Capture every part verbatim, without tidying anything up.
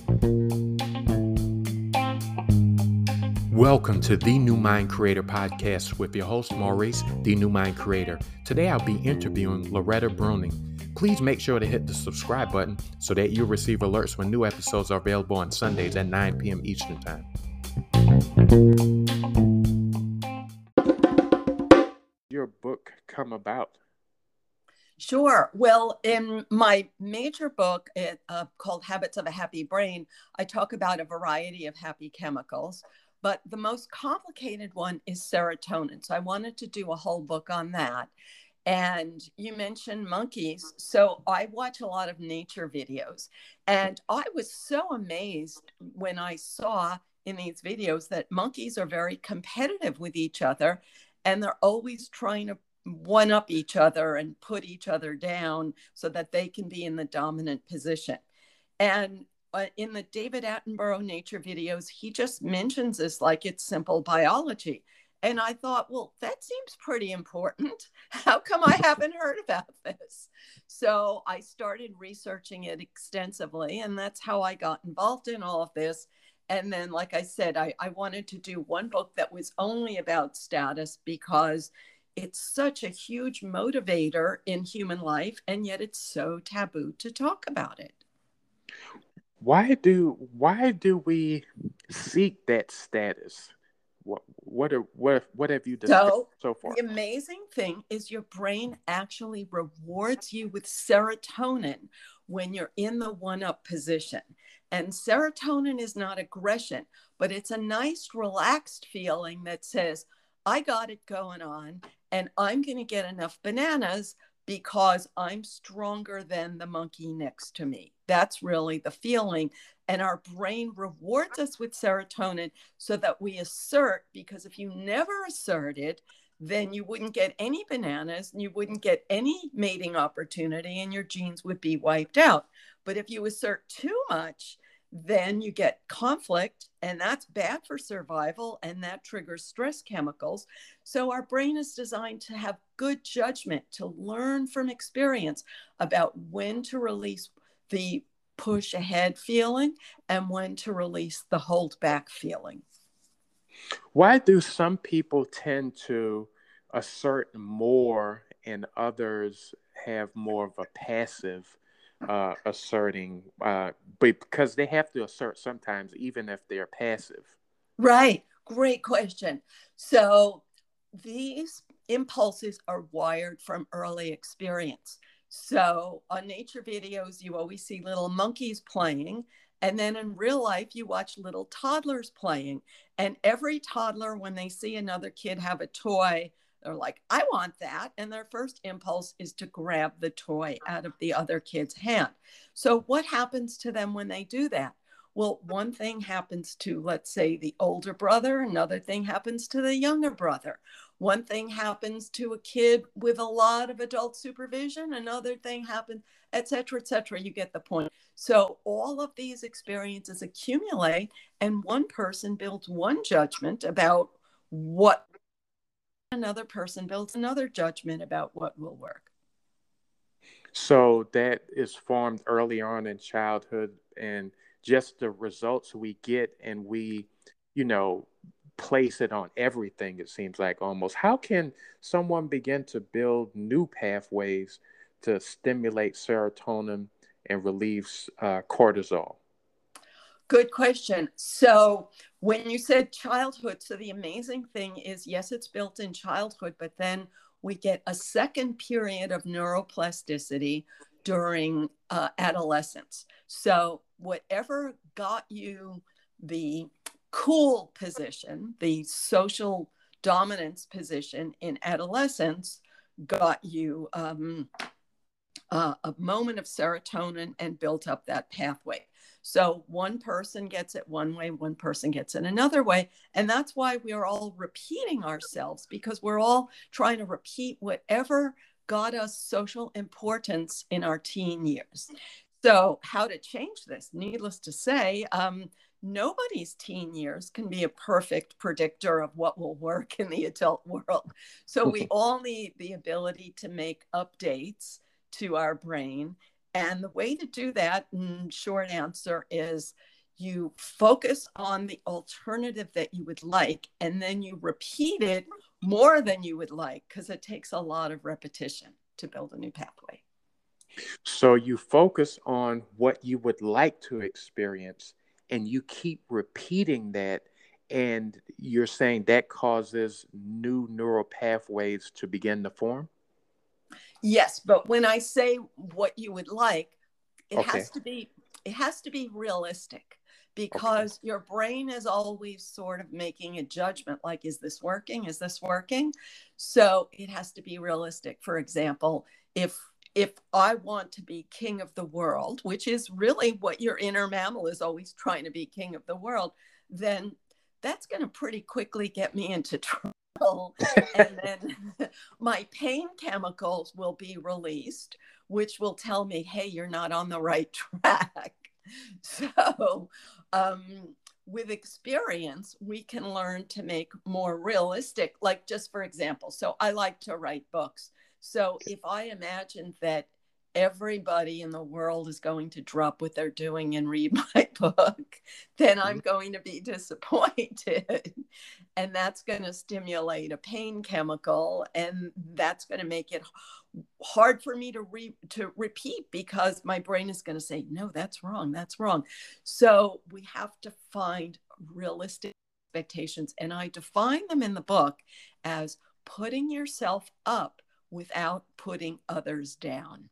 Welcome to the New Mind Creator podcast with your host, Maurice, the New Mind Creator. Today I'll be interviewing Loretta Bruning. Please make sure to hit the subscribe button so that you'll receive alerts when new episodes are available on Sundays at nine p.m. Eastern Time. Your book come about? Sure. Well, in my major book it, uh, called Habits of a Happy Brain, I talk about a variety of happy chemicals, but the most complicated one is serotonin. So I wanted to do a whole book on that. And you mentioned monkeys. So I watch a lot of nature videos, and I was so amazed when I saw in these videos that monkeys are very competitive with each other, and they're always trying to one up each other and put each other down so that they can be in the dominant position. And uh, in the David Attenborough nature videos, he just mentions this like it's simple biology. And I thought, well, that seems pretty important. How come I haven't heard about this? So I started researching it extensively, and that's how I got involved in all of this. And then, like I said, I, I wanted to do one book that was only about status because it's such a huge motivator in human life, and yet it's so taboo to talk about it. Why do why do we seek that status? What what are, what what have you discussed so, so far? The amazing thing is your brain actually rewards you with serotonin when you're in the one-up position. And serotonin is not aggression, but it's a nice relaxed feeling that says, I got it going on, and I'm going to get enough bananas because I'm stronger than the monkey next to me. That's really the feeling. And our brain rewards us with serotonin so that we assert, because if you never asserted, then you wouldn't get any bananas and you wouldn't get any mating opportunity and your genes would be wiped out. But if you assert too much, then you get conflict, and that's bad for survival, and that triggers stress chemicals. So our brain is designed to have good judgment, to learn from experience about when to release the push ahead feeling and when to release the hold back feeling. Why do some people tend to assert more and others have more of a passive Uh, asserting, uh, but because they have to assert sometimes, even if they're passive? Right. Great question. So these impulses are wired from early experience. So on nature videos, you always see little monkeys playing. And then in real life, you watch little toddlers playing. And every toddler, when they see another kid have a toy, they're like, I want that. And their first impulse is to grab the toy out of the other kid's hand. So what happens to them when they do that? Well, one thing happens to, let's say, the older brother. Another thing happens to the younger brother. One thing happens to a kid with a lot of adult supervision. Another thing happens, et cetera, et cetera. You get the point. So all of these experiences accumulate, and one person builds one judgment about what another person builds another judgment about what will work. So that is formed early on in childhood, and just the results we get, and we, you know, place it on everything, it seems like, almost. How can someone begin to build new pathways to stimulate serotonin and relieve uh, cortisol? Good question. So when you said childhood, so the amazing thing is, yes, it's built in childhood, but then we get a second period of neuroplasticity during uh, adolescence. So whatever got you the cool position, the social dominance position in adolescence, got you um, uh, a moment of serotonin and built up that pathway. So one person gets it one way, one person gets it another way. And that's why we're all repeating ourselves, because we're all trying to repeat whatever got us social importance in our teen years. So how to change this? Needless to say, um, nobody's teen years can be a perfect predictor of what will work in the adult world. So we all need the ability to make updates to our brain. And the way to do that, in short answer, is you focus on the alternative that you would like, and then you repeat it more than you would like, because it takes a lot of repetition to build a new pathway. So you focus on what you would like to experience, and you keep repeating that, and you're saying that causes new neural pathways to begin to form? Yes, but when I say what you would like, it Okay. has to be it has to be realistic, Okay. because your brain is always sort of making a judgment like, is this working? Is this working? So it has to be realistic. For example, if if I want to be king of the world, which is really what your inner mammal is always trying to be, king of the world, then that's going to pretty quickly get me into trouble. And then my pain chemicals will be released, which will tell me, hey, you're not on the right track. So um, with experience, we can learn to make more realistic, like, just for example, so I like to write books. So if I imagine that everybody in the world is going to drop what they're doing and read my book, then I'm going to be disappointed. And that's going to stimulate a pain chemical, and that's going to make it hard for me to re- to repeat, because my brain is going to say, no, that's wrong, that's wrong. So we have to find realistic expectations, and I define them in the book as putting yourself up without putting others down.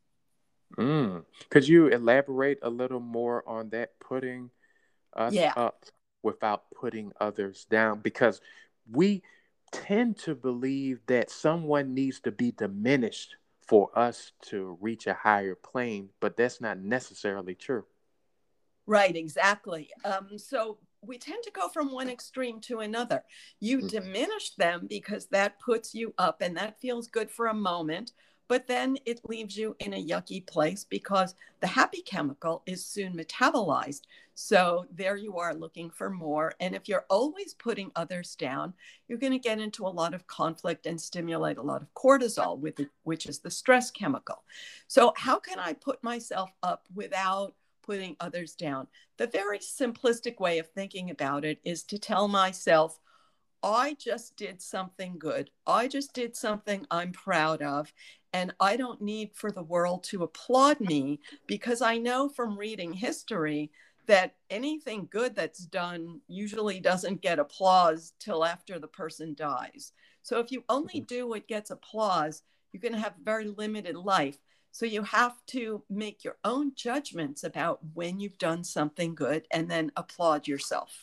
Mm. Could you elaborate a little more on that, putting us Yeah. up without putting others down? Because we tend to believe that someone needs to be diminished for us to reach a higher plane, but that's not necessarily true. Right, exactly. Um, so we tend to go from one extreme to another. You Mm. diminish them because that puts you up, and that feels good for a moment, but then it leaves you in a yucky place, because the happy chemical is soon metabolized. So there you are looking for more. And if you're always putting others down, you're going to get into a lot of conflict and stimulate a lot of cortisol, with it, which is the stress chemical. So how can I put myself up without putting others down? The very simplistic way of thinking about it is to tell myself, I just did something good. I just did something I'm proud of. And I don't need for the world to applaud me, because I know from reading history that anything good that's done usually doesn't get applause till after the person dies. So if you only do what gets applause, you're going to have a very limited life. So you have to make your own judgments about when you've done something good, and then applaud yourself.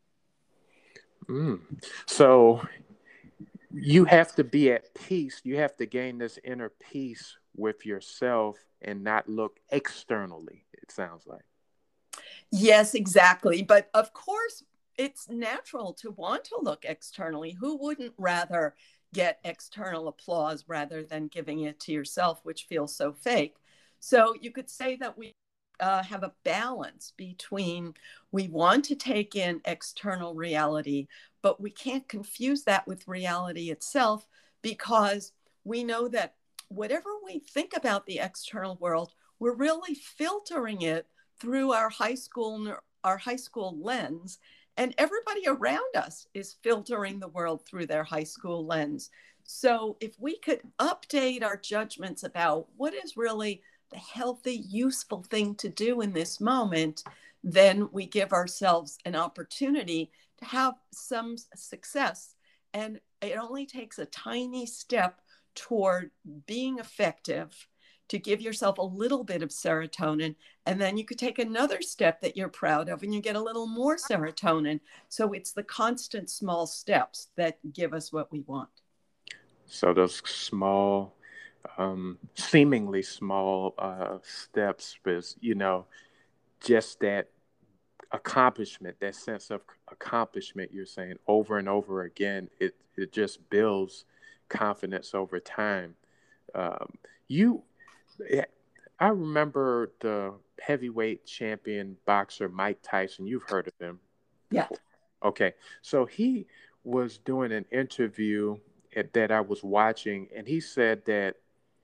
Mm. So you have to be at peace. You have to gain this inner peace with yourself and not look externally, it sounds like. Yes, exactly. But of course, it's natural to want to look externally. Who wouldn't rather get external applause rather than giving it to yourself, which feels so fake? So you could say that we uh, have a balance between, we want to take in external reality, but we can't confuse that with reality itself, because we know that whatever we think about the external world, we're really filtering it through our high school our high school lens, and everybody around us is filtering the world through their high school lens. So if we could update our judgments about what is really the healthy, useful thing to do in this moment, then we give ourselves an opportunity to have some success. And it only takes a tiny step toward being effective, to give yourself a little bit of serotonin, and then you could take another step that you're proud of and you get a little more serotonin. So it's the constant small steps that give us what we want. So those small, um, seemingly small uh, steps is, you know, just that accomplishment, that sense of accomplishment you're saying over and over again, it, it just builds confidence over time. Um, you, I remember the heavyweight champion boxer Mike Tyson. You've heard of him Yeah. before. Okay. So he was doing an interview at, that I was watching, and he said that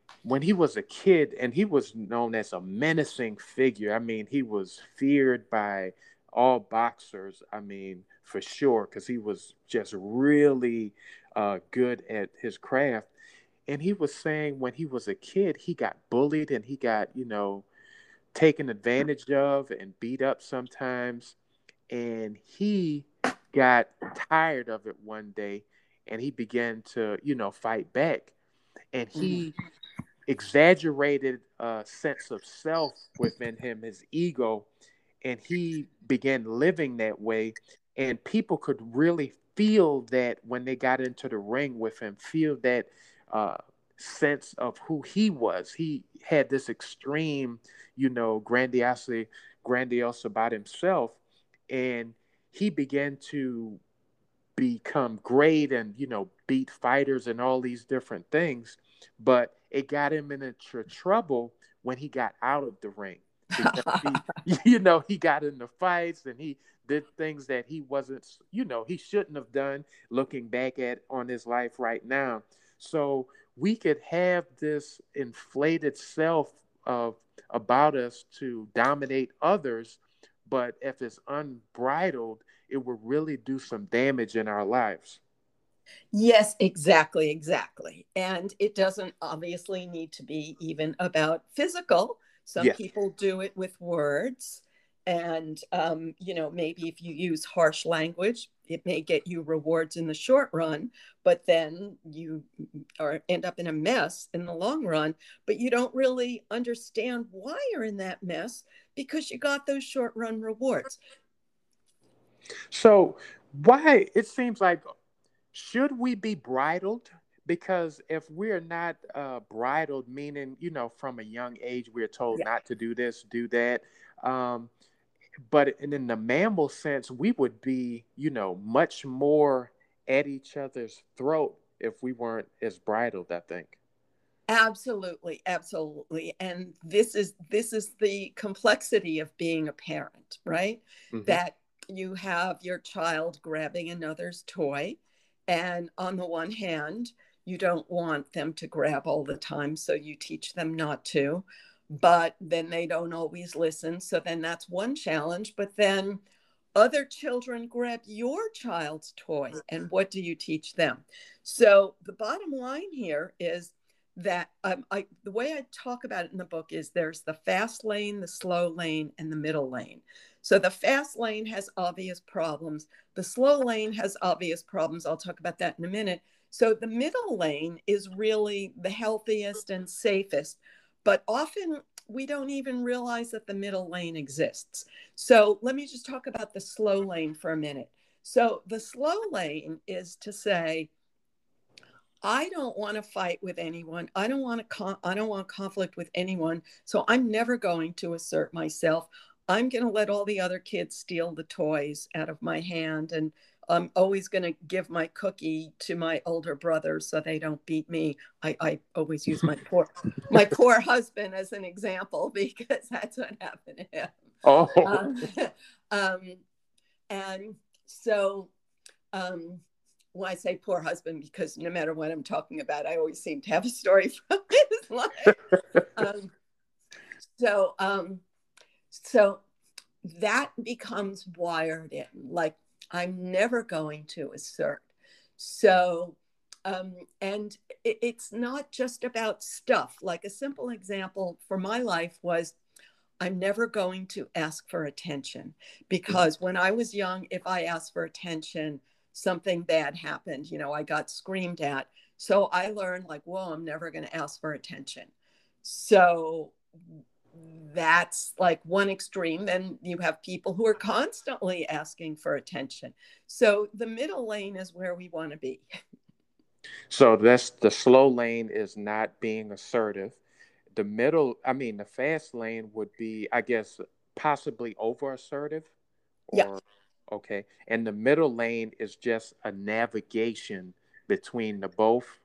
when he was a kid, and he was known as a menacing figure. I mean, he was feared by all boxers. I mean, for sure, because he was just really uh, good at his craft. And he was saying when he was a kid, he got bullied and he got, you know, taken advantage of and beat up sometimes. And he got tired of it one day and he began to, you know, fight back. And he exaggerated uh, sense of self within him, his ego, and he began living that way. And people could really feel that when they got into the ring with him, feel that uh, sense of who he was. He had this extreme, you know, grandiosity, grandiose about himself, and he began to become great and you know beat fighters and all these different things, but it got him into tr- trouble when he got out of the ring because he you know he got into fights and he did things that he wasn't you know he shouldn't have done, looking back at on his life right now. So we could have this inflated self of about us to dominate others, but if it's unbridled, it will really do some damage in our lives. Yes, exactly, exactly. And it doesn't obviously need to be even about physical. Some Yes. people do it with words. And, um, you know, maybe if you use harsh language, it may get you rewards in the short run, but then you or end up in a mess in the long run. But you don't really understand why you're in that mess because you got those short run rewards. So why it seems like should we be bridled? Because if we're not uh, bridled, meaning you know from a young age we're told Yeah. not to do this, do that. Um, but in, in the mammal sense, we would be you know much more at each other's throat if we weren't as bridled, I think. Absolutely, absolutely. And this is this is the complexity of being a parent, right? Hmm. That you have your child grabbing another's toy, and on the one hand, you don't want them to grab all the time, so you teach them not to, but then they don't always listen, so then that's one challenge, but then other children grab your child's toy, and what do you teach them? So the bottom line here is that um, I, the way I talk about it in the book is there's the fast lane, the slow lane, and the middle lane. So the fast lane has obvious problems. The slow lane has obvious problems. I'll talk about that in a minute. So the middle lane is really the healthiest and safest, but often we don't even realize that the middle lane exists. So let me just talk about the slow lane for a minute. So the slow lane is to say, I don't want to fight with anyone. I don't want to con- I don't want conflict with anyone. So I'm never going to assert myself. I'm going to let all the other kids steal the toys out of my hand, and I'm always going to give my cookie to my older brothers so they don't beat me. I, I always use my poor my poor husband as an example because that's what happened to him. Oh. Um, um, and so um, well, I say poor husband because no matter what I'm talking about, I always seem to have a story from his life. Um, so, um, so that becomes wired in. Like I'm never going to assert. So, um, and it, it's not just about stuff. Like a simple example for my life was I'm never going to ask for attention because when I was young, if I asked for attention, something bad happened. You know, I got screamed at. So I learned, like, whoa, I'm never going to ask for attention. So that's like one extreme. Then you have people who are constantly asking for attention. So the middle lane is where we want to be. So that's the slow lane is not being assertive. The middle, I mean, the fast lane would be, I guess, possibly over assertive Yeah. or okay. And the middle lane is just a navigation between the both.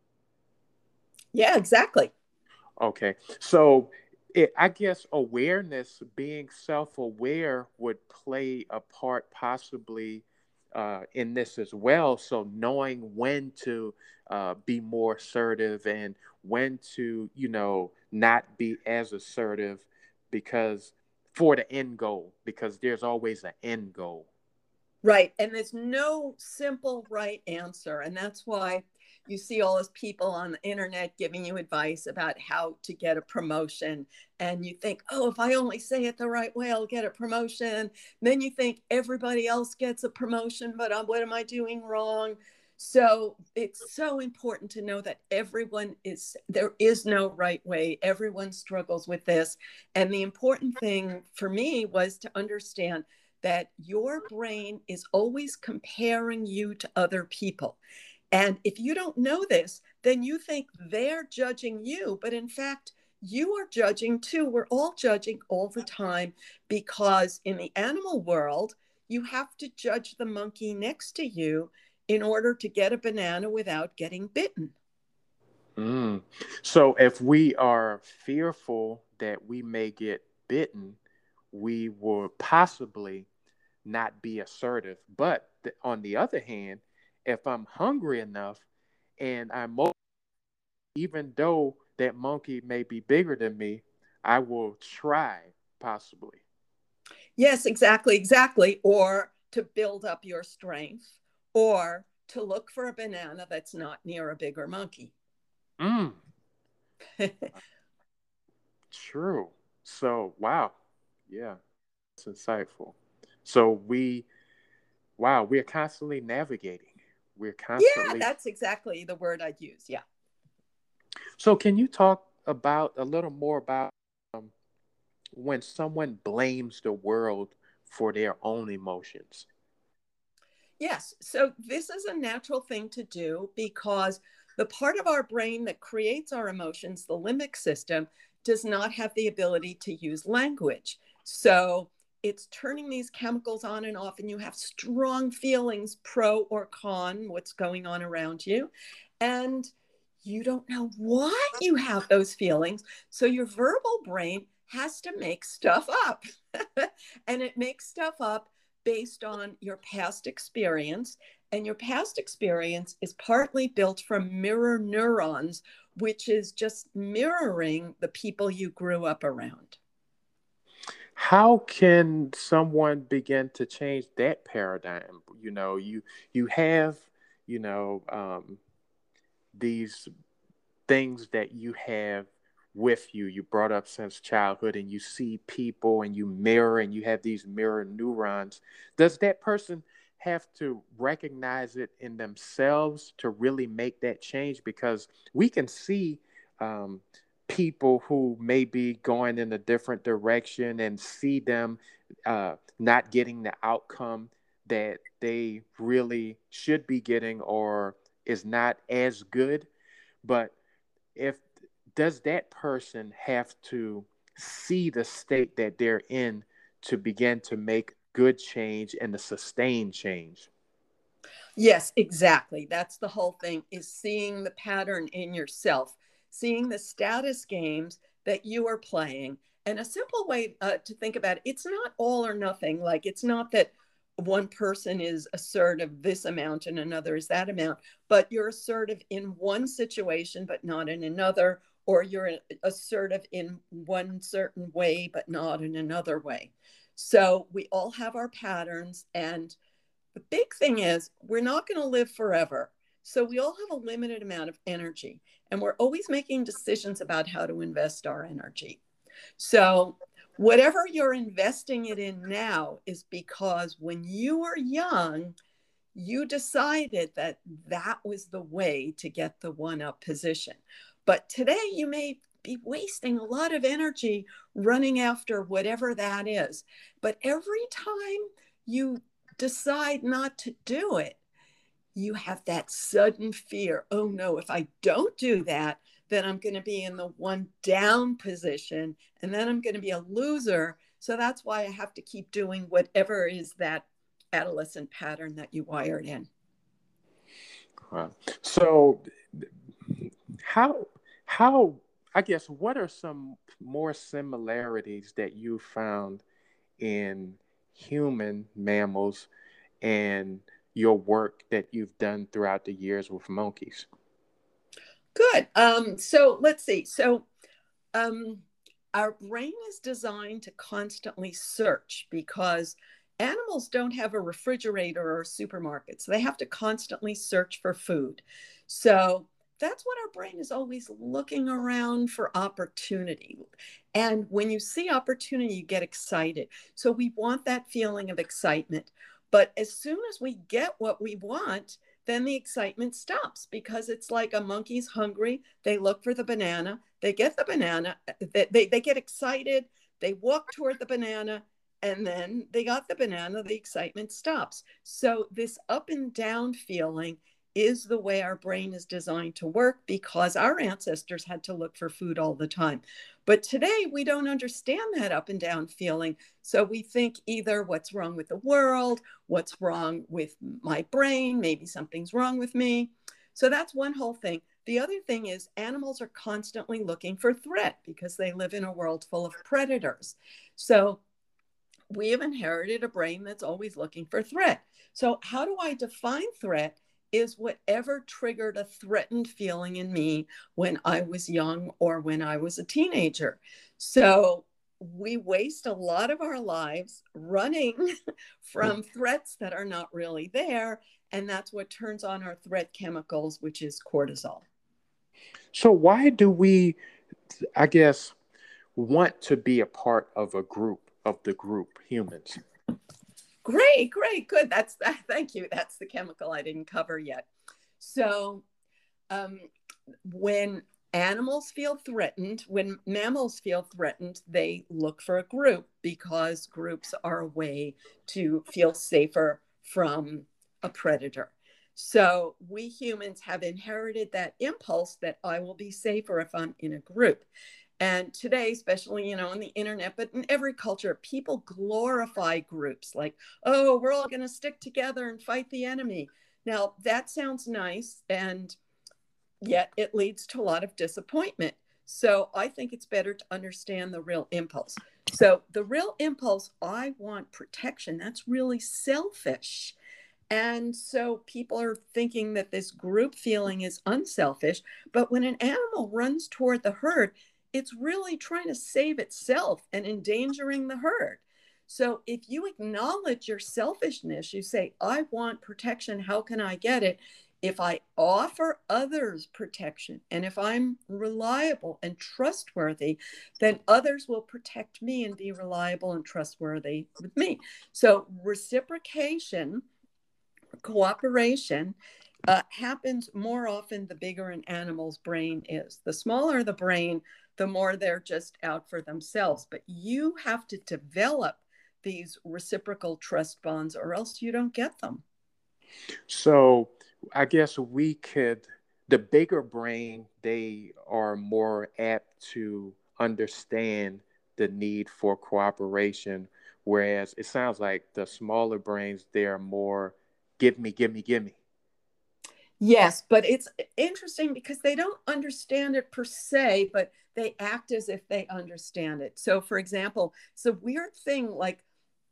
Yeah, exactly. Okay. So it, I guess awareness, being self aware, would play a part possibly uh, in this as well. So knowing when to uh, be more assertive and when to, you know, not be as assertive because for the end goal, because there's always an end goal. Right. And there's no simple right answer. And that's why you see all those people on the internet giving you advice about how to get a promotion. And you think, oh, if I only say it the right way, I'll get a promotion. Then you think everybody else gets a promotion, but um, what am I doing wrong? So it's so important to know that everyone is, there is no right way. Everyone struggles with this. And the important thing for me was to understand that your brain is always comparing you to other people. And if you don't know this, then you think they're judging you. But in fact, you are judging too. We're all judging all the time, because in the animal world, you have to judge the monkey next to you in order to get a banana without getting bitten. Mm. So if we are fearful that we may get bitten, we will possibly not be assertive. But th- on the other hand, if I'm hungry enough and I'm mo- even though that monkey may be bigger than me, I will try possibly. Yes, exactly, exactly. Or to build up your strength, or to look for a banana that's not near a bigger monkey. Mm, true. So wow, yeah, it's insightful. So we, wow, we're constantly navigating. We're Yeah, constantly. that's exactly the word I'd use. Yeah. So can you talk about a little more about um, when someone blames the world for their own emotions? Yes. So this is a natural thing to do, because the part of our brain that creates our emotions, the limbic system, does not have the ability to use language. So it's turning these chemicals on and off, and you have strong feelings, pro or con, what's going on around you. And you don't know why you have those feelings. So your verbal brain has to make stuff up. And it makes stuff up based on your past experience. And your past experience is partly built from mirror neurons, which is just mirroring the people you grew up around. How can someone begin to change that paradigm? You know, you you have, you know, um, these things that you have with you, you brought up since childhood, and you see people and you mirror and you have these mirror neurons. Does that person have to recognize it in themselves to really make that change? Because we can see um, people who may be going in a different direction and see them uh, not getting the outcome that they really should be getting, or is not as good. But if does that person have to see the state that they're in to begin to make good change and to sustain change? Yes, exactly. That's the whole thing, is seeing the pattern in yourself, seeing the status games that you are playing. And a simple way uh, to think about it, it's not all or nothing. Like, it's not that one person is assertive this amount and another is that amount, but you're assertive in one situation, but not in another, or you're assertive in one certain way, but not in another way. So we all have our patterns. And the big thing is, we're not going to live forever. So we all have a limited amount of energy, and we're always making decisions about how to invest our energy. So whatever you're investing it in now is because when you were young, you decided that that was the way to get the one up position. But today you may be wasting a lot of energy running after whatever that is. But every time you decide not to do it, you have that sudden fear. Oh no, if I don't do that, then I'm going to be in the one down position, and then I'm going to be a loser. So that's why I have to keep doing whatever is that adolescent pattern that you wired in. Wow. So how how I guess what are some more similarities that you found in human mammals and your work that you've done throughout the years with monkeys? Good. Um, so let's see. So um, our brain is designed to constantly search because animals don't have a refrigerator or a supermarket. So they have to constantly search for food. So that's what our brain is always looking around for opportunity. And when you see opportunity, you get excited. So we want that feeling of excitement. But as soon as we get what we want, then the excitement stops because it's like a monkey's hungry. They look for the banana, they get the banana, they, they, they get excited, they walk toward the banana, and then they got the banana, the excitement stops. So this up and down feeling is the way our brain is designed to work because our ancestors had to look for food all the time. But today we don't understand that up and down feeling. So we think either what's wrong with the world, what's wrong with my brain, maybe something's wrong with me. So that's one whole thing. The other thing is animals are constantly looking for threat because they live in a world full of predators. So we have inherited a brain that's always looking for threat. So how do I define threat? Is whatever triggered a threatened feeling in me when I was young or when I was a teenager. So we waste a lot of our lives running from threats that are not really there. And that's what turns on our threat chemicals, which is cortisol. So why do we, I guess, want to be a part of a group, of the group, humans? Great, great, good. That's that. Thank you. That's the chemical I didn't cover yet. So um, when animals feel threatened, when mammals feel threatened, they look for a group because groups are a way to feel safer from a predator. So we humans have inherited that impulse that I will be safer if I'm in a group. And today, especially, you know, on the internet, but in every culture, people glorify groups like, oh, we're all going to stick together and fight the enemy. Now, that sounds nice, and yet it leads to a lot of disappointment. So I think it's better to understand the real impulse. So the real impulse, I want protection. That's really selfish. And so people are thinking that this group feeling is unselfish. But when an animal runs toward the herd, it's really trying to save itself and endangering the herd. So if you acknowledge your selfishness, you say, I want protection. How can I get it? If I offer others protection and if I'm reliable and trustworthy, then others will protect me and be reliable and trustworthy with me. So reciprocation, cooperation uh, happens more often the bigger an animal's brain is. The smaller the brain, the more they're just out for themselves. But you have to develop these reciprocal trust bonds or else you don't get them. So I guess we could, the bigger brain, they are more apt to understand the need for cooperation, whereas it sounds like the smaller brains, they're more give me, give me, give me. Yes, but it's interesting because they don't understand it per se, but they act as if they understand it. So, for example, it's a weird thing like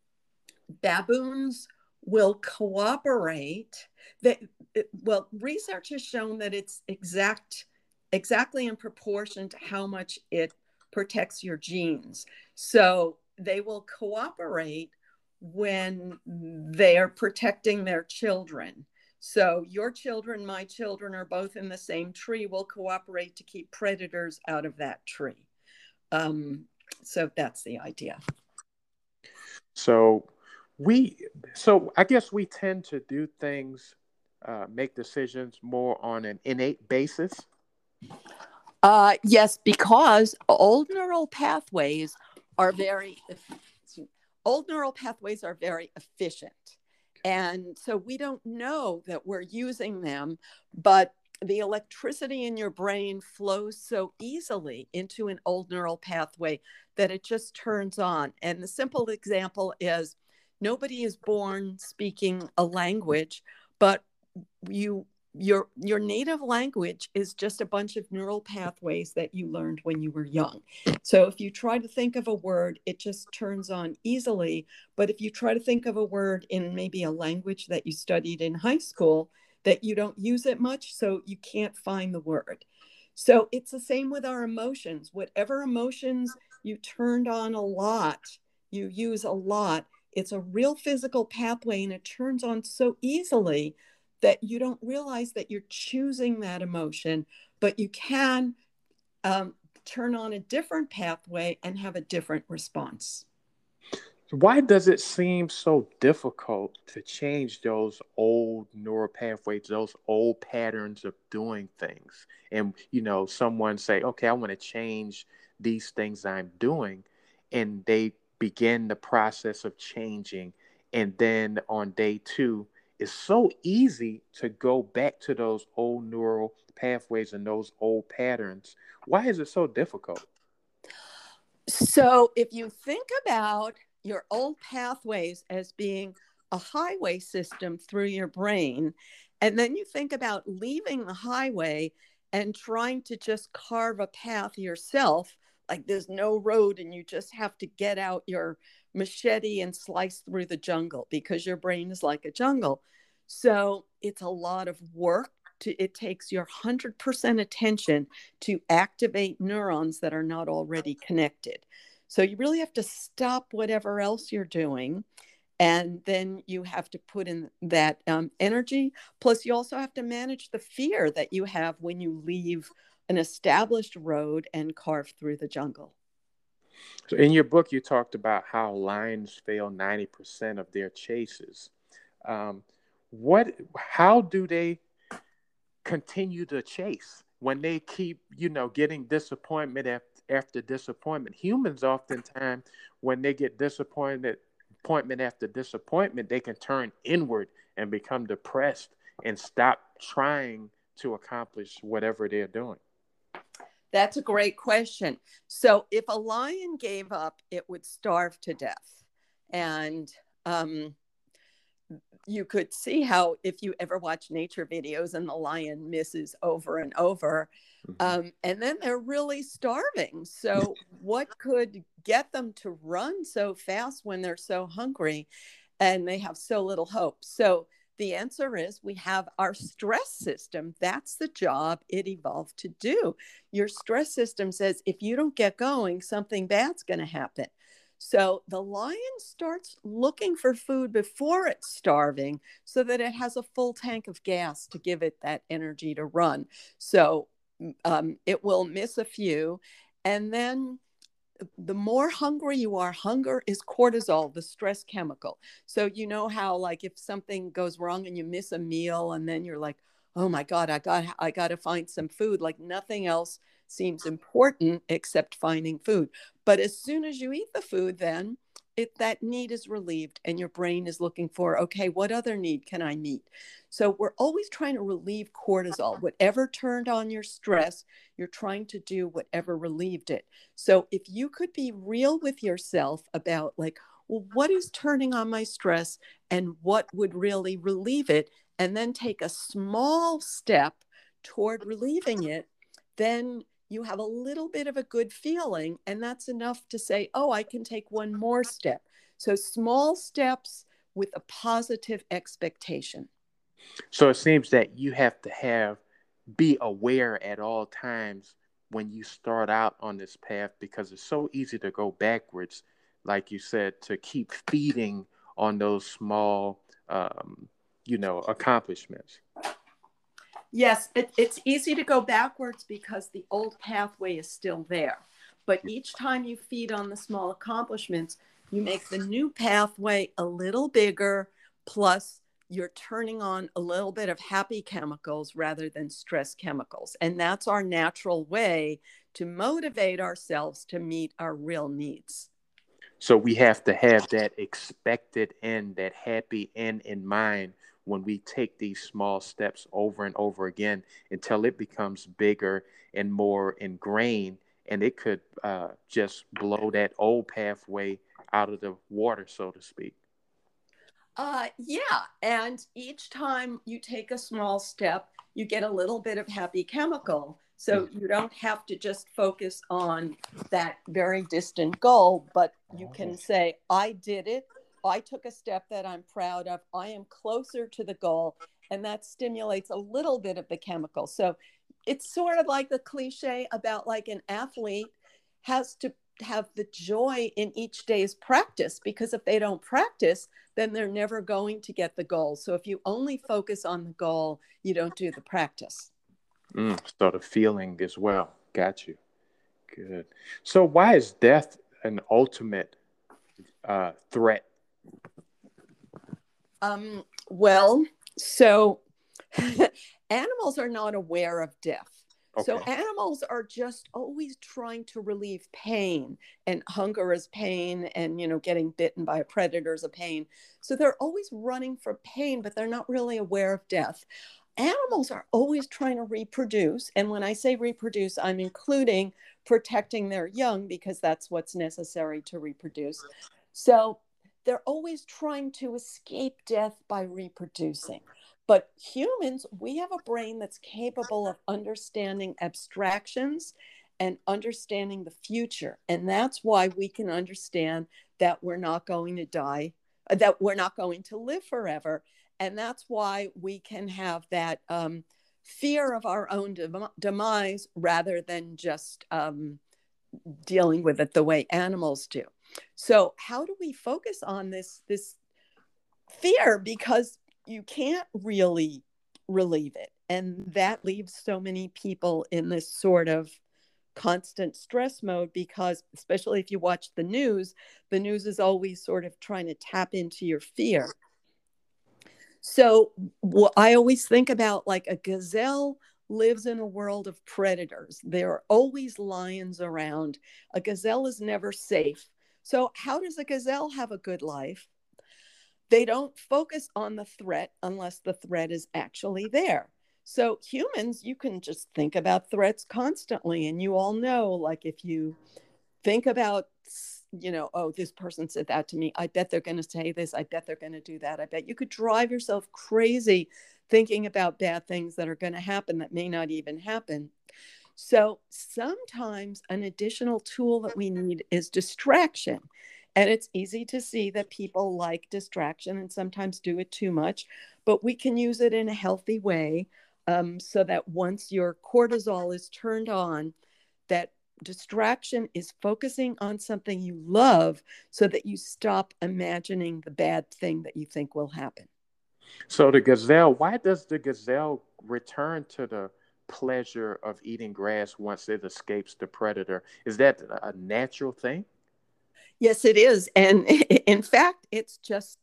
baboons will cooperate. They, well, research has shown that it's exact, exactly in proportion to how much it protects your genes. So they will cooperate when they are protecting their children. So your children, my children are both in the same tree, will cooperate to keep predators out of that tree. Um, so that's the idea. So we, so I guess we tend to do things, uh, make decisions more on an innate basis. Uh, yes, because old neural pathways are very, old neural pathways are very efficient. And so we don't know that we're using them, but the electricity in your brain flows so easily into an old neural pathway that it just turns on. And the simple example is nobody is born speaking a language, but you your your native language is just a bunch of neural pathways that you learned when you were young. So if you try to think of a word, it just turns on easily. But if you try to think of a word in maybe a language that you studied in high school, that you don't use it much, so you can't find the word. So it's the same with our emotions. Whatever emotions you turned on a lot, you use a lot, it's a real physical pathway, and it turns on so easily that you don't realize that you're choosing that emotion, but you can um, turn on a different pathway and have a different response. Why does it seem so difficult to change those old neural pathways, those old patterns of doing things? And, you know, someone say, okay, I want to change these things I'm doing. And they begin the process of changing. And then on day two, it's so easy to go back to those old neural pathways and those old patterns. Why is it so difficult? So if you think about your old pathways as being a highway system through your brain, and then you think about leaving the highway and trying to just carve a path yourself, like there's no road and you just have to get out your machete and slice through the jungle because your brain is like a jungle. So it's a lot of work. To, it takes your one hundred percent attention to activate neurons that are not already connected. So you really have to stop whatever else you're doing. And then you have to put in that um, energy. Plus, you also have to manage the fear that you have when you leave an established road and carve through the jungle. So in your book, you talked about how lions fail ninety percent of their chases. Um, what, how do they continue to chase when they keep, you know, getting disappointment after, after disappointment? Humans oftentimes, when they get disappointed, appointment after disappointment, they can turn inward and become depressed and stop trying to accomplish whatever they're doing. That's a great question. So if a lion gave up, it would starve to death. And um, you could see how, if you ever watch nature videos and the lion misses over and over, mm-hmm. um, and then they're really starving. So what could get them to run so fast when they're so hungry and they have so little hope? So the answer is we have our stress system. That's the job it evolved to do. Your stress system says, if you don't get going, something bad's going to happen. So the lion starts looking for food before it's starving so that it has a full tank of gas to give it that energy to run. So um, it will miss a few. And then the more hungry you are, hunger is cortisol, the stress chemical. So you know how, like, if something goes wrong and you miss a meal and then you're like, oh my God, I got, I got to find some food. Like nothing else seems important except finding food. But as soon as you eat the food, then it, that need is relieved and your brain is looking for, okay, what other need can I meet? So we're always trying to relieve cortisol. Whatever turned on your stress, you're trying to do whatever relieved it. So if you could be real with yourself about, like, well, what is turning on my stress and what would really relieve it, and then take a small step toward relieving it, then you have a little bit of a good feeling. And that's enough to say, oh, I can take one more step. So small steps with a positive expectation. So it seems that you have to have, be aware at all times when you start out on this path, because it's so easy to go backwards, like you said, to keep feeding on those small, um, you know, accomplishments. Yes, it, it's easy to go backwards because the old pathway is still there. But each time you feed on the small accomplishments, you make the new pathway a little bigger, plus you're turning on a little bit of happy chemicals rather than stress chemicals. And that's our natural way to motivate ourselves to meet our real needs. So we have to have that expected end, that happy end in mind when we take these small steps over and over again until it becomes bigger and more ingrained, and it could uh, just blow that old pathway out of the water, so to speak. Uh, yeah. And each time you take a small step, you get a little bit of happy chemical. So you don't have to just focus on that very distant goal, but you can say, I did it. I took a step that I'm proud of. I am closer to the goal. And that stimulates a little bit of the chemical. So it's sort of like the cliche about like an athlete has to have the joy in each day's practice, because if they don't practice, then they're never going to get the goal. So if you only focus on the goal, you don't do the practice. Mm, so the feeling as well. Got you. Good. So why is death an ultimate uh, threat? Um, well, so animals are not aware of death. Okay. So animals are just always trying to relieve pain, and hunger is pain, and, you know, getting bitten by a predator is a pain. So they're always running from pain, but they're not really aware of death. Animals are always trying to reproduce. And when I say reproduce, I'm including protecting their young, because that's what's necessary to reproduce. So they're always trying to escape death by reproducing. But humans, we have a brain that's capable of understanding abstractions and understanding the future. And that's why we can understand that we're not going to die, that we're not going to live forever. And that's why we can have that um, fear of our own dem- demise rather than just um, dealing with it the way animals do. So how do we focus on this, this fear? Because you can't really relieve it. And that leaves so many people in this sort of constant stress mode, because especially if you watch the news, the news is always sort of trying to tap into your fear. So well, I always think about like a gazelle lives in a world of predators. There are always lions around. A gazelle is never safe. So how does a gazelle have a good life? They don't focus on the threat unless the threat is actually there. So humans, you can just think about threats constantly. And you all know, like if you think about, you know, oh, this person said that to me, I bet they're going to say this, I bet they're going to do that. I bet you could drive yourself crazy thinking about bad things that are going to happen that may not even happen. So sometimes an additional tool that we need is distraction. And it's easy to see that people like distraction and sometimes do it too much, but we can use it in a healthy way, um, so that once your cortisol is turned on, that distraction is focusing on something you love so that you stop imagining the bad thing that you think will happen. So the gazelle, why does the gazelle return to the pleasure of eating grass once it escapes the predator? Is that a natural thing? Yes, it is. And in fact, it's just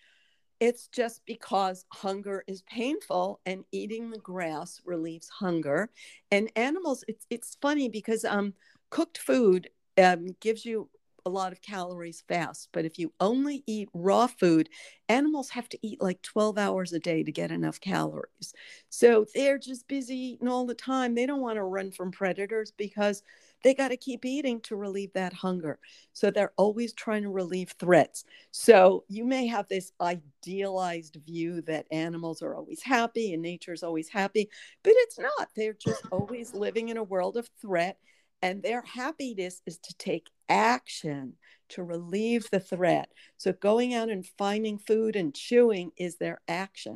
it's just because hunger is painful and eating the grass relieves hunger. And animals, it's it's funny because um cooked food um, gives you a lot of calories fast. But if you only eat raw food, animals have to eat like twelve hours a day to get enough calories. So they're just busy eating all the time. They don't want to run from predators because they got to keep eating to relieve that hunger. So they're always trying to relieve threats. So you may have this idealized view that animals are always happy and nature is always happy, but it's not. They're just always living in a world of threat. And their happiness is to take action to relieve the threat. So going out and finding food and chewing is their action.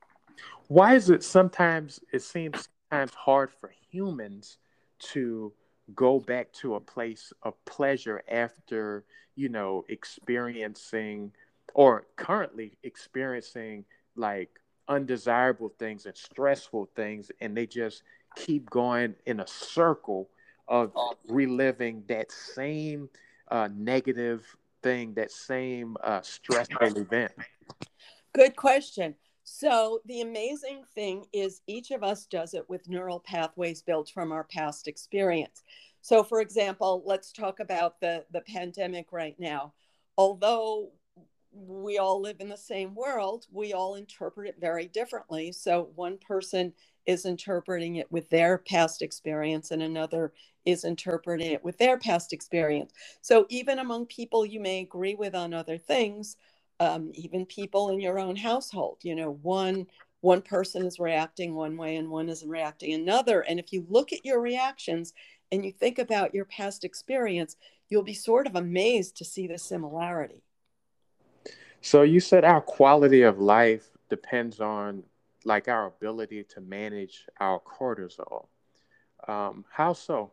Why is it sometimes it seems sometimes hard for humans to go back to a place of pleasure after, you know, experiencing or currently experiencing like undesirable things and stressful things, and they just keep going in a circle of reliving that same uh, negative thing, that same uh, stressful event? Good question. So the amazing thing is each of us does it with neural pathways built from our past experience. So for example, let's talk about the, the pandemic right now. Although we all live in the same world, we all interpret it very differently. So one person is interpreting it with their past experience and another is interpreting it with their past experience. So even among people you may agree with on other things, um, even people in your own household, you know, one one person is reacting one way and one is reacting another. And if you look at your reactions and you think about your past experience, you'll be sort of amazed to see the similarity. So you said our quality of life depends on like our ability to manage our cortisol. Um, how so?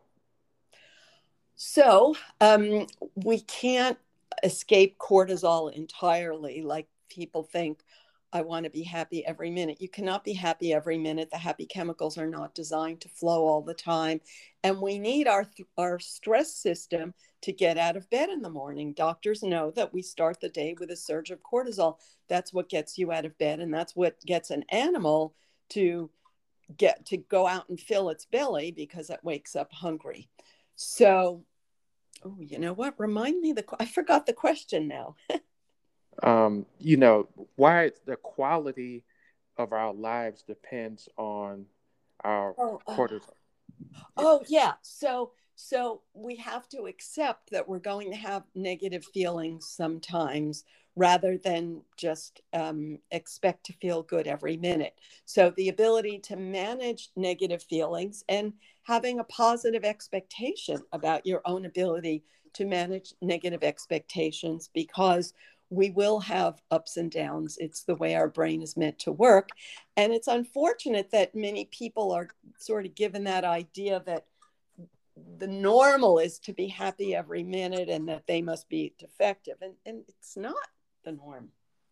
So um, we can't escape cortisol entirely, like people think. I want to be happy every minute. You cannot be happy every minute. The happy chemicals are not designed to flow all the time. And we need our, our stress system to get out of bed in the morning. Doctors know that we start the day with a surge of cortisol. That's what gets you out of bed. And that's what gets an animal to get to go out and fill its belly because it wakes up hungry. So, oh, you know what? Remind me the, I forgot the question now. Um, you know, why the quality of our lives depends on our Oh, oh, cortisol. Yeah. oh, yeah. So, so we have to accept that we're going to have negative feelings sometimes rather than just um, expect to feel good every minute. So the ability to manage negative feelings and having a positive expectation about your own ability to manage negative expectations, because we will have ups and downs. It's the way our brain is meant to work. And it's unfortunate that many people are sort of given that idea that the normal is to be happy every minute and that they must be defective. And, and it's not the norm.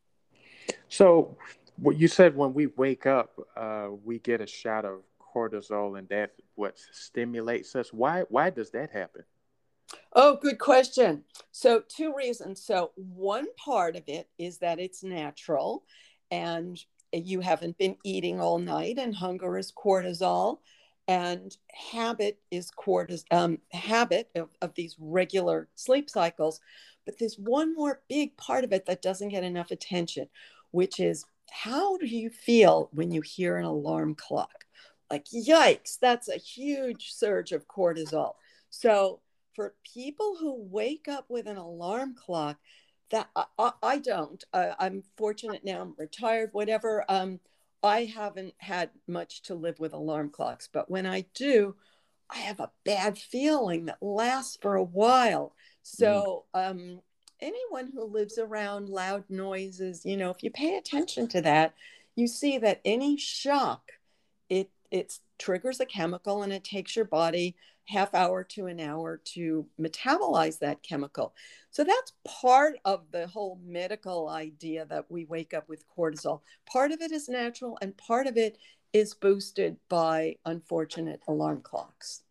So, what you said, when we wake up, uh, we get a shot of cortisol, and that what stimulates us. Why? Why does that happen? Oh, good question. So, two reasons. So, one part of it is that it's natural and you haven't been eating all night, and hunger is cortisol, and habit is cortisol, um, habit of, of these regular sleep cycles. But there's one more big part of it that doesn't get enough attention, which is how do you feel when you hear an alarm clock? Like, yikes, that's a huge surge of cortisol. So, for people who wake up with an alarm clock, that I, I don't. Uh, I'm fortunate now. I'm retired. Whatever. Um, I haven't had much to live with alarm clocks, but when I do, I have a bad feeling that lasts for a while. Mm. So um, anyone who lives around loud noises, you know, if you pay attention to that, you see that any shock, it it triggers a chemical and it takes your body half hour to an hour to metabolize that chemical. So that's part of the whole medical idea that we wake up with cortisol. Part of it is natural and part of it is boosted by unfortunate alarm clocks.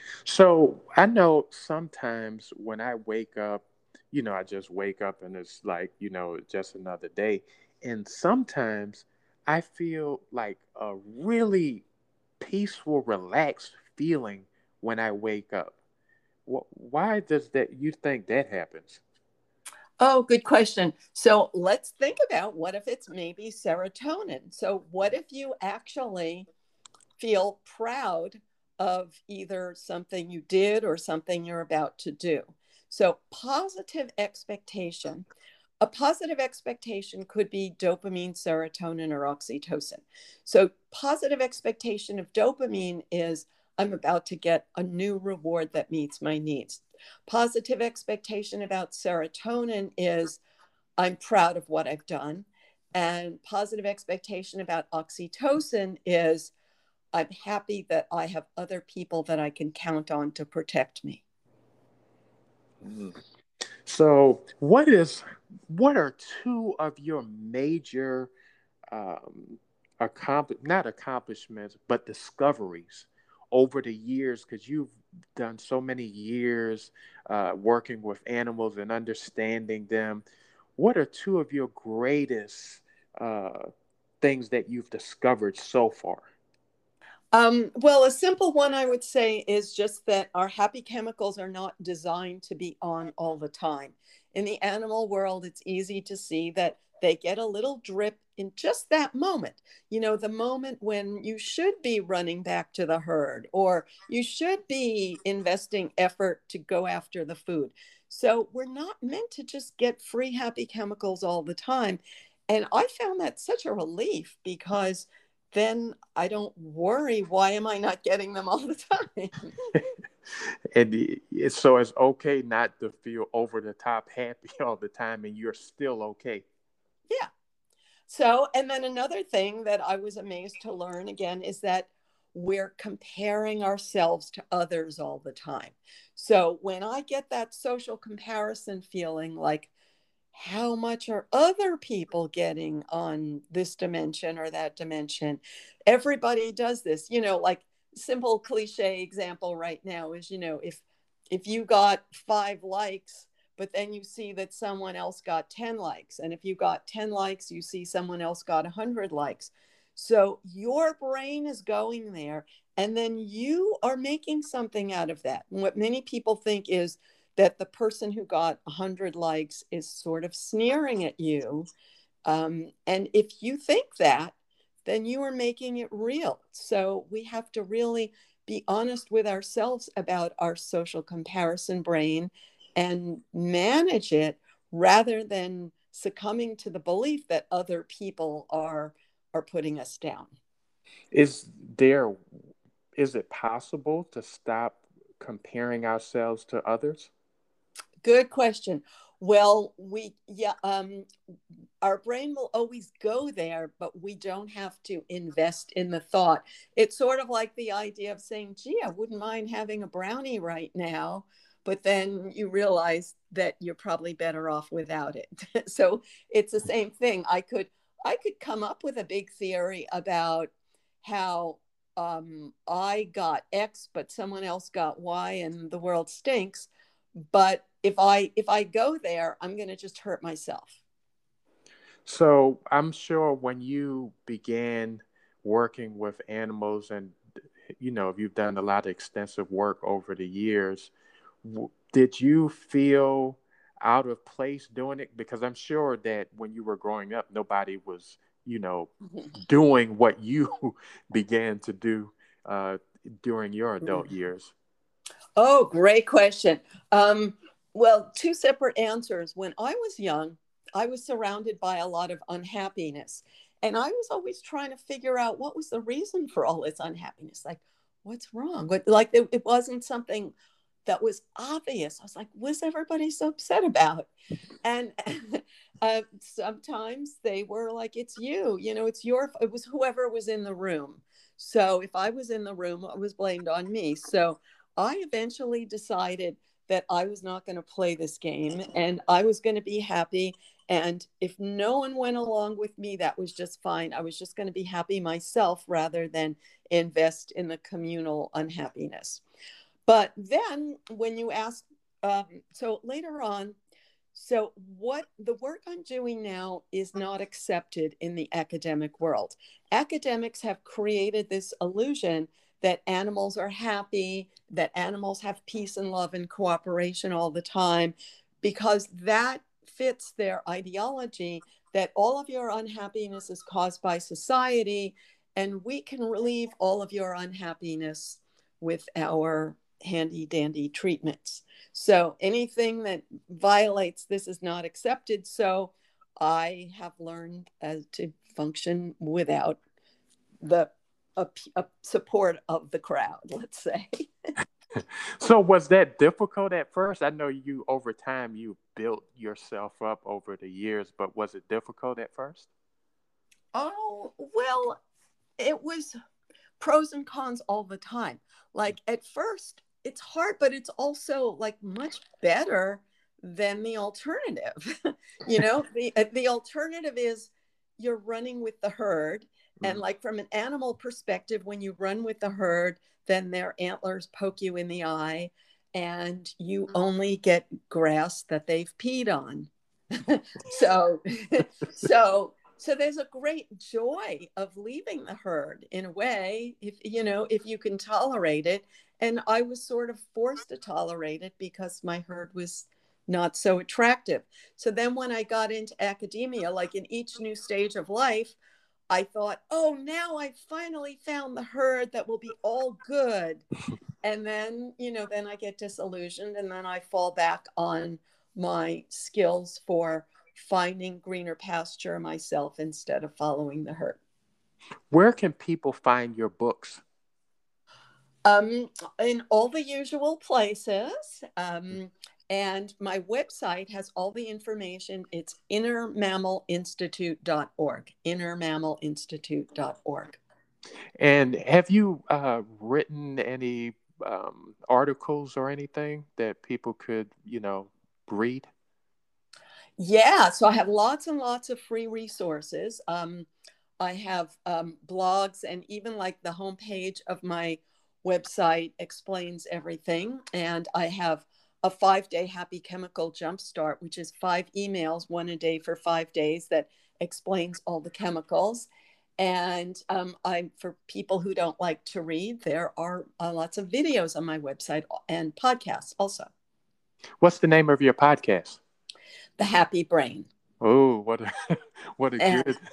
So I know sometimes when I wake up, you know, I just wake up and it's like, you know, just another day. And sometimes I feel like a really peaceful, relaxed feeling when I wake up. Wh- Why does that, you think that happens? Oh, good question. So let's think about what if it's maybe serotonin. So, what if you actually feel proud of either something you did or something you're about to do? So, positive expectation. A positive expectation could be dopamine, serotonin, or oxytocin. So, positive expectation of dopamine is I'm about to get a new reward that meets my needs. Positive expectation about serotonin is I'm proud of what I've done. And positive expectation about oxytocin is I'm happy that I have other people that I can count on to protect me. Mm. So, what is, what are two of your major um, accompli- not accomplishments, but discoveries over the years? Because you've done so many years uh, working with animals and understanding them. What are two of your greatest uh, things that you've discovered so far? Um, well, a simple one I would say is just that our happy chemicals are not designed to be on all the time. In the animal world, it's easy to see that they get a little drip in just that moment. You know, the moment when you should be running back to the herd or you should be investing effort to go after the food. So we're not meant to just get free happy chemicals all the time. And I found that such a relief because then I don't worry, why am I not getting them all the time? And it, so it's okay not to feel over the top happy all the time, and you're still okay. Yeah. So, and then another thing that I was amazed to learn again is that we're comparing ourselves to others all the time. So when I get that social comparison feeling, like, how much are other people getting on this dimension or that dimension? Everybody does this, you know, like simple cliche example right now is, you know, if if you got five likes, but then you see that someone else got ten likes. And if you got ten likes, you see someone else got one hundred likes. So your brain is going there, and then you are making something out of that. And what many people think is that the person who got one hundred likes is sort of sneering at you. Um, and if you think that, then you are making it real. So we have to really be honest with ourselves about our social comparison brain and manage it, rather than succumbing to the belief that other people are are putting us down. Is there, is it possible to stop comparing ourselves to others? Good question. Well, we, yeah, um, our brain will always go there, but we don't have to invest in the thought. It's sort of like the idea of saying, gee, I wouldn't mind having a brownie right now, but then you realize that you're probably better off without it. So it's the same thing. I could, I could come up with a big theory about how um, I got X, but someone else got Y, and the world stinks. But if I if I go there, I'm going to just hurt myself. So I'm sure when you began working with animals, and you know, you've done a lot of extensive work over the years, w- did you feel out of place doing it? Because I'm sure that when you were growing up, nobody was, you know, doing what you began to do uh, during your adult years. Oh, great question. Um, well, two separate answers. When I was young, I was surrounded by a lot of unhappiness. And I was always trying to figure out what was the reason for all this unhappiness. Like, what's wrong? But like, it, it wasn't something that was obvious. I was like, what's everybody so upset about? And uh, sometimes they were like, it's you, you know, it's your, it was whoever was in the room. So if I was in the room, it was blamed on me. So I eventually decided that I was not going to play this game, and I was going to be happy. And if no one went along with me, that was just fine. I was just going to be happy myself rather than invest in the communal unhappiness. But then when you ask, um, so later on, so what the work I'm doing now is not accepted in the academic world. Academics have created this illusion that animals are happy, that animals have peace and love and cooperation all the time, because that fits their ideology that all of your unhappiness is caused by society, and we can relieve all of your unhappiness with our handy dandy treatments. So anything that violates this is not accepted. So I have learned as to function without the a, a support of the crowd, let's say. So was that difficult at first? I know you, over time, you built yourself up over the years, but was it difficult at first? Oh, well, it was pros and cons all the time. Like at first, it's hard, but it's also like much better than the alternative. You know, the the alternative is you're running with the herd. And Mm. like from an animal perspective, when you run with the herd, then their antlers poke you in the eye, and you only get grass that they've peed on. so so so there's a great joy of leaving the herd in a way, if you know, if you can tolerate it. And I was sort of forced to tolerate it because my herd was not so attractive. So then when I got into academia, like in each new stage of life, I thought, oh, now I finally found the herd that will be all good. And then, you know, then I get disillusioned, and then I fall back on my skills for finding greener pasture myself instead of following the herd. Where can people find your books? Um, in all the usual places. Um, and my website has all the information. It's inner mammal institute dot org, inner mammal institute dot org. And have you uh, written any um, articles or anything that people could, you know, read? Yeah, so I have lots and lots of free resources. Um, I have um, blogs, and even like the homepage of my website explains everything. And I have a five day happy chemical jumpstart, which is five emails, one a day for five days, that explains all the chemicals. And um, I, for people who don't like to read, there are uh, lots of videos on my website and podcasts also. What's the name of your podcast? The Happy Brain. Oh, what a what a And, good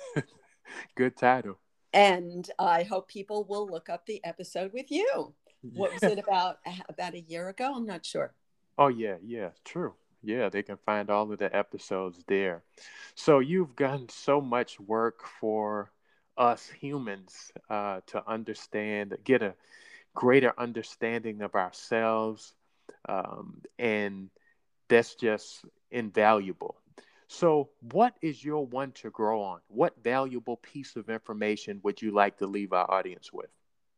good title. and I hope people will look up the episode with you. What was it about? About a year ago? I'm not sure. Oh yeah, yeah, true. Yeah, they can find all of the episodes there. So you've done so much work for us humans uh, to understand, get a greater understanding of ourselves, um, and that's just invaluable. So, what is your one to grow on? What valuable piece of information would you like to leave our audience with?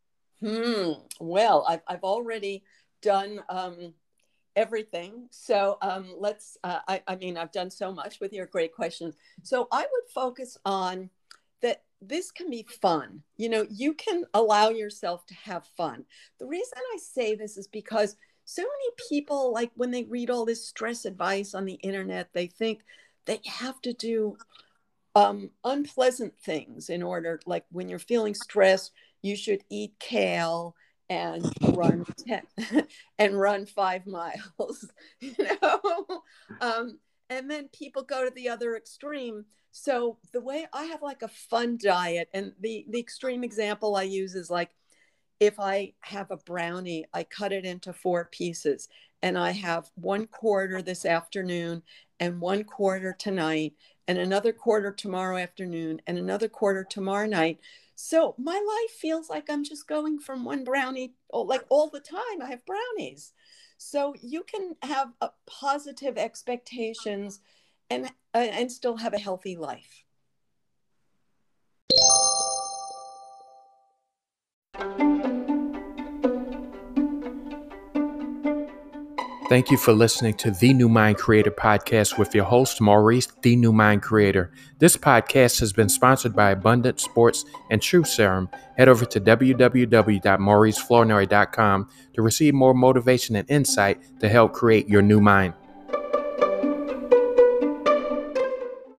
Hmm. Well, I've, I've already done um, everything. So um, let's, uh, I, I mean, I've done so much with your great questions. So I would focus on that this can be fun. You know, you can allow yourself to have fun. The reason I say this is because so many people, like when they read all this stress advice on the internet, they think they have to do um, unpleasant things in order, like when you're feeling stressed, you should eat kale and run ten, and run five miles, you know. Um, and then people go to the other extreme. So the way I have like a fun diet, and the the extreme example I use is like, if I have a brownie, I cut it into four pieces, and I have one quarter this afternoon and one quarter tonight and another quarter tomorrow afternoon and another quarter tomorrow night. So my life feels like I'm just going from one brownie, like all the time I have brownies. So you can have a positive expectations and uh, and still have a healthy life. Thank you for listening to The New Mind Creator podcast with your host, Maurice, The New Mind Creator. This podcast has been sponsored by Abundant Sports and True Serum. Head over to w w w dot maurice flournoy dot com to receive more motivation and insight to help create your new mind.